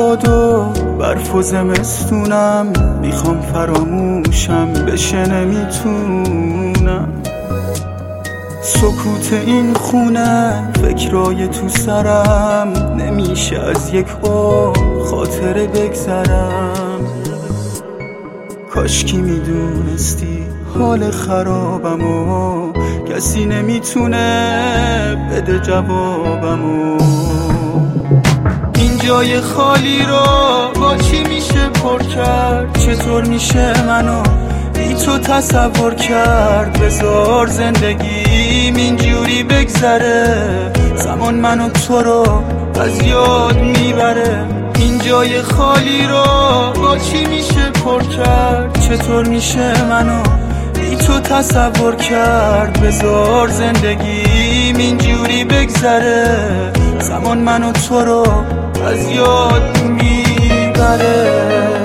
باد و برف و زمستونم، میخوام فراموشم بشه نمیتونم. سکوت این خونه، فکرای تو سرم، نمیشه از یک خاطره بگذرم. کاشکی میدونستی حال خرابمو، کسی نمیتونه بده جوابمو. این جای خالی رو با چی میشه پر کرد؟ چطور میشه منو بی تو تصور کرد؟ بذار زندگیم اینجوری بگذره، زمان منو تو رو از یاد میبره. این جای خالی رو با چی میشه پر کرد؟ چطور میشه منو بی تو تصور کرد؟ بذار زندگیم اینجوری بگذره، زمان منو تو رو از یاد میبره.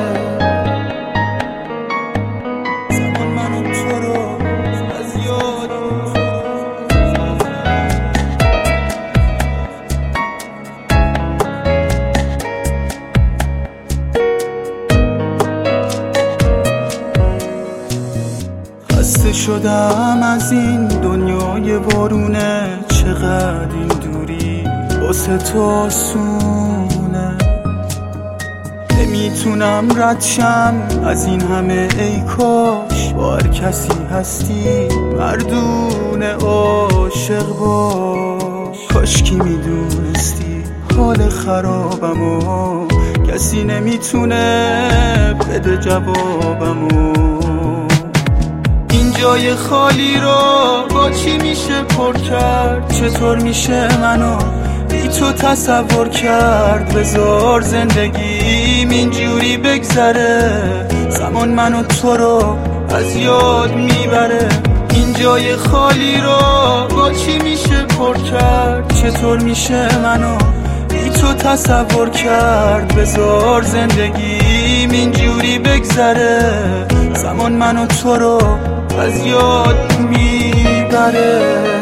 زمان منو تو رو از یاد خسته شدم از این دنیای وارونه. چقدر این دوری واسه تو آسونه، نمیتونم رد شم از این همه. ای کاش با هر کسی هستی مردونه عاشق باش. کاشکی میدونستی حال خرابمو، کسی نمیتونه بده جوابمو. این جای خالی رو با چی میشه پر کرد؟ چطور میشه منو بی تو تصور کرد؟ بذار زندگیم اینجوری بگذره، زمان منو تو رو از یاد میبره. این جای خالی رو با چی میشه پر کرد؟ چطور میشه منو بی تو تصور کرد؟ بذار زندگیم اینجوری بگذره، زمان منو تو رو از یاد میبره.